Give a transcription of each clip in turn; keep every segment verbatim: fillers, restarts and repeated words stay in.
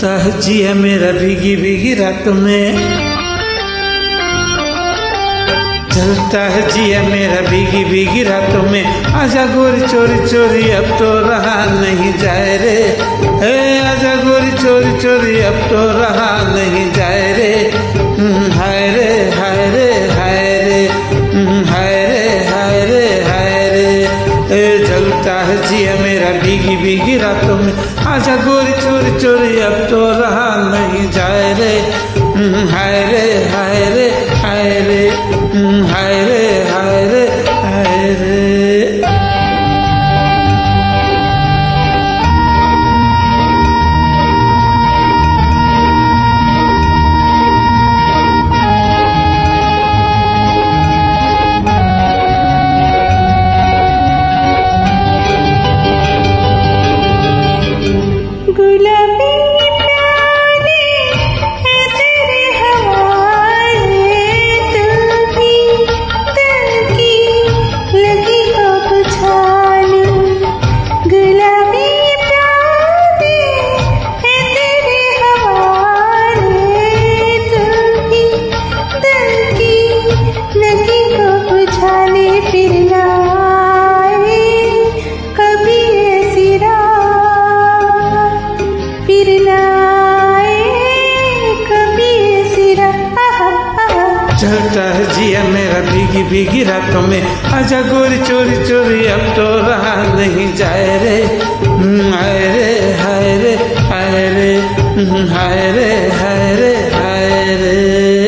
जलता है जिया मेरा भीगी भीगी रातों में, जलता है जिया मेरा भीगी भीगी रातों में। आजा गोरी चोरी चोरी अब तो रहा नहीं जाए रे, हे आजा गोरी चोरी चोरी अब तो रहा नहीं जाए रे। हाय रे हाय रे हाय रे हाय रे हाय रे हाय रे। ए जलता है जिया मेरा भीगी भीगी रातों में, आजा गोरी चोरी चोरी अब तो रहा नहीं जाए रे। हाय रे हाय रे हाय रे हाय रे हाय रे हाय रे। गुलाबी प्याले है तेरे हवाले, दिल की दिल की लगी अब छाले। गुलाबी प्याले है तेरे हवाले, दिल की दिल की लगी अब छाले। फिर लाए कभी ऐसी रात, फिर लाए कभी ऐसी रात। जलता है जिया मेरा भीगी भीगी रातों में, आजा गोरी चोरी चोरी अब तो रहा नहीं जाए रे। हाय रे हाय रे हाय रे हाय रे हाय रे हाय रे।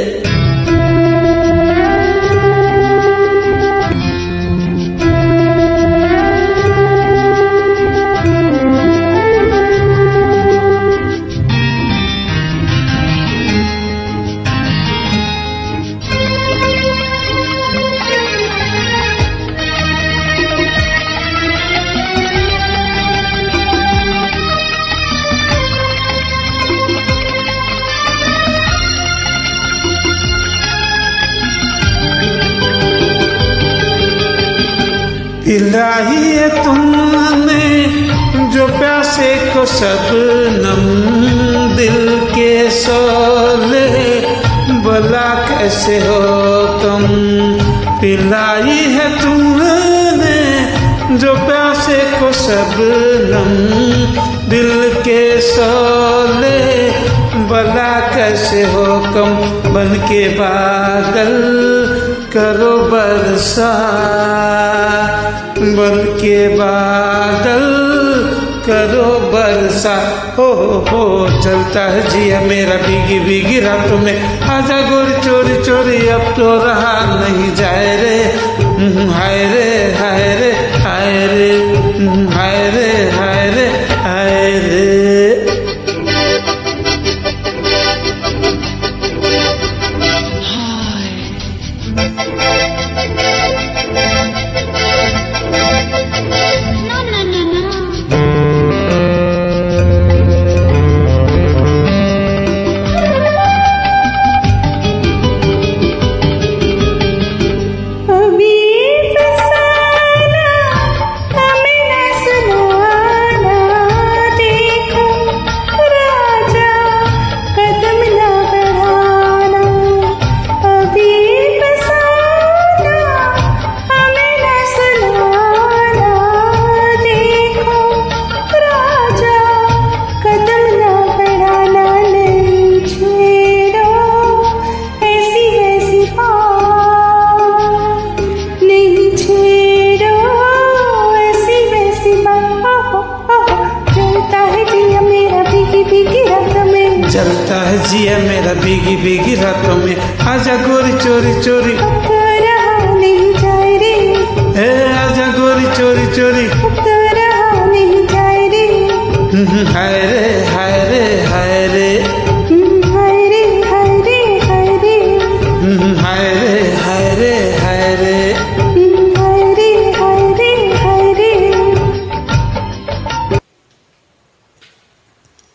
पिलाई है तुमने जो प्यासे को शबनम, दिल के शोले भला कैसे हो तुम। पिलाई है तुमने जो प्यासे को शबनम, दिल के शोले भला कैसे हो कम। बन के बादल करो बरसा, बन के बादल करो बरसा। हो हो चलता है जिया मेरा भीगी भीगी रातों में, आजा गोरी चोरी चोरी अब तो रहा नहीं जाए रे। हाय रे हाय रे हाय रे हाय रे हाय रे हाय रे। जलता है जिया मेरा भीगी भीगी रातों में, आजा गोरी चोरी चोरी अब तो रहा नहीं जाए रे, हे आजा गोरी चोरी चोरी अब तो रहा नहीं जाए रे। हाय रे